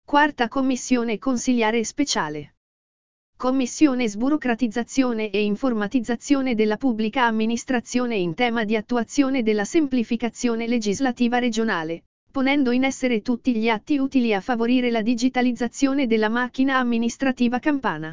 Quarta Commissione Consiliare Speciale. Commissione Sburocratizzazione e Informatizzazione della Pubblica Amministrazione in tema di attuazione della semplificazione legislativa regionale, ponendo in essere tutti gli atti utili a favorire la digitalizzazione della macchina amministrativa campana.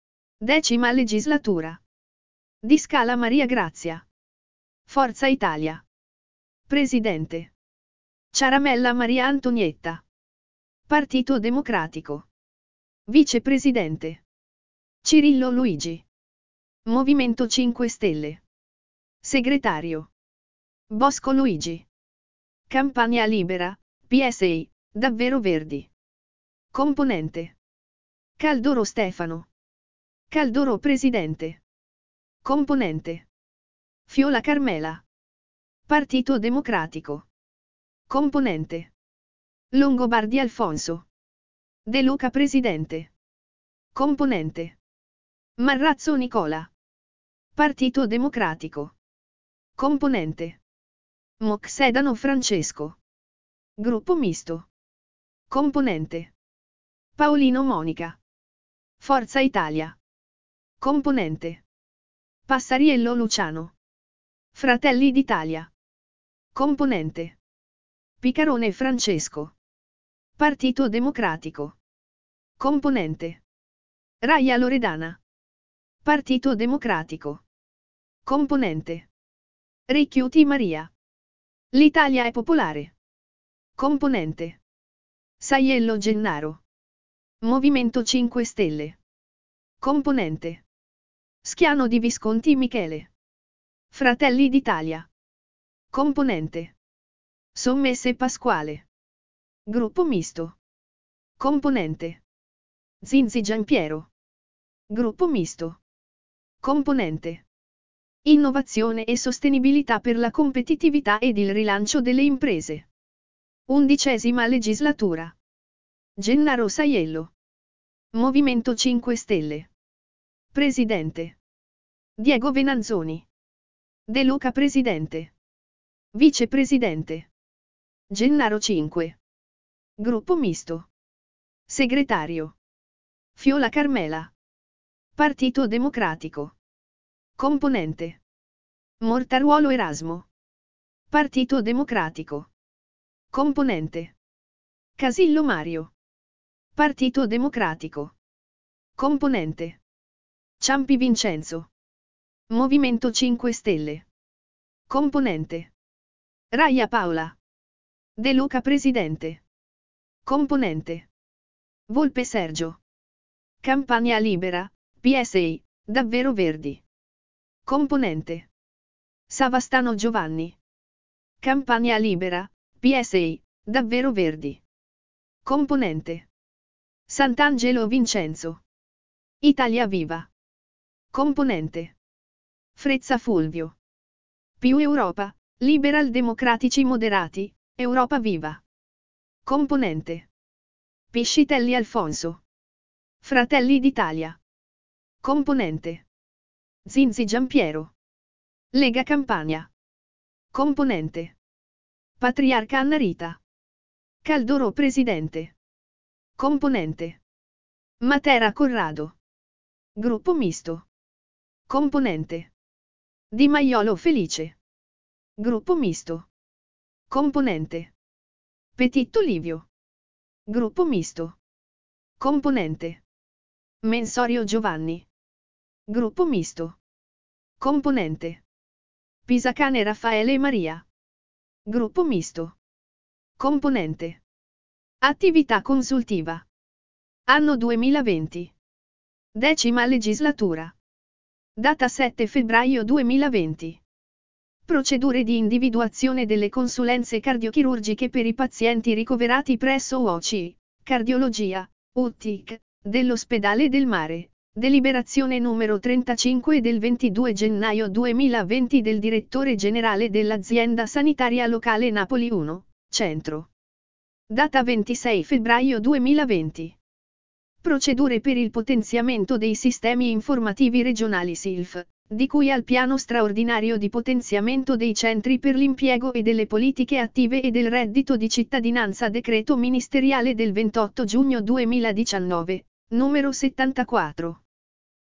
10ª legislatura. Di Scala Maria Grazia. Forza Italia. Presidente. Ciaramella Maria Antonietta. Partito Democratico. Vicepresidente. Cirillo Luigi. Movimento 5 Stelle. Segretario. Bosco Luigi. Campania Libera, PSI, Davvero Verdi. Componente. Caldoro Stefano. Caldoro Presidente. Componente. Fiola Carmela. Partito Democratico. Componente. Longobardi Alfonso. De Luca Presidente. Componente. Marrazzo Nicola. Partito Democratico. Componente. Moxedano Francesco. Gruppo Misto. Componente. Paolino Monica. Forza Italia. Componente. Passariello Luciano. Fratelli d'Italia. Componente. Picarone Francesco. Partito Democratico. Componente. Raia Loredana. Partito Democratico. Componente. Ricchiuti Maria. L'Italia è popolare. Componente. Saiello Gennaro. Movimento 5 Stelle. Componente. Schiano di Visconti Michele. Fratelli d'Italia. Componente. Sommesse Pasquale. Gruppo Misto. Componente. Zinzi Giampiero. Gruppo Misto. Componente. Innovazione e sostenibilità per la competitività ed il rilancio delle imprese. 11ª legislatura. Gennaro Saiello. Movimento 5 Stelle. Presidente. Diego Venanzoni. De Luca Presidente. Vicepresidente. Gennaro 5. Gruppo Misto. Segretario. Fiola Carmela. Partito Democratico. Componente. Mortaruolo Erasmo. Partito Democratico. Componente. Casillo Mario. Partito Democratico. Componente. Ciampi Vincenzo. Movimento 5 Stelle. Componente. Raia Paola. De Luca Presidente. Componente. Volpe Sergio. Campania Libera, PSI, Davvero Verdi. Componente. Savastano Giovanni. Campania Libera, PSI, Davvero Verdi. Componente. Sant'Angelo Vincenzo. Italia Viva. Componente. Frezza Fulvio. Più Europa, Liberal Democratici Moderati, Europa Viva. Componente. Piscitelli Alfonso. Fratelli d'Italia. Componente. Zinzi Giampiero. Lega Campania. Componente. Patriarca Anna Rita. Caldoro Presidente. Componente. Matera Corrado. Gruppo Misto. Componente. Di Maiolo Felice. Gruppo Misto. Componente. Petitto Livio. Gruppo Misto. Componente. Mensorio Giovanni. Gruppo Misto. Componente. Pisacane Raffaele e Maria. Gruppo Misto. Componente. Attività consultiva. Anno 2020. 10ª legislatura. Data 7 febbraio 2020. Procedure di individuazione delle consulenze cardiochirurgiche per i pazienti ricoverati presso UOC, Cardiologia, UTIC, dell'Ospedale del Mare. Deliberazione numero 35 del 22 gennaio 2020 del Direttore Generale dell'Azienda Sanitaria Locale Napoli 1, Centro. Data 26 febbraio 2020. Procedure per il potenziamento dei sistemi informativi regionali SILF, di cui al piano straordinario di potenziamento dei centri per l'impiego e delle politiche attive e del reddito di cittadinanza decreto ministeriale del 28 giugno 2019, numero 74.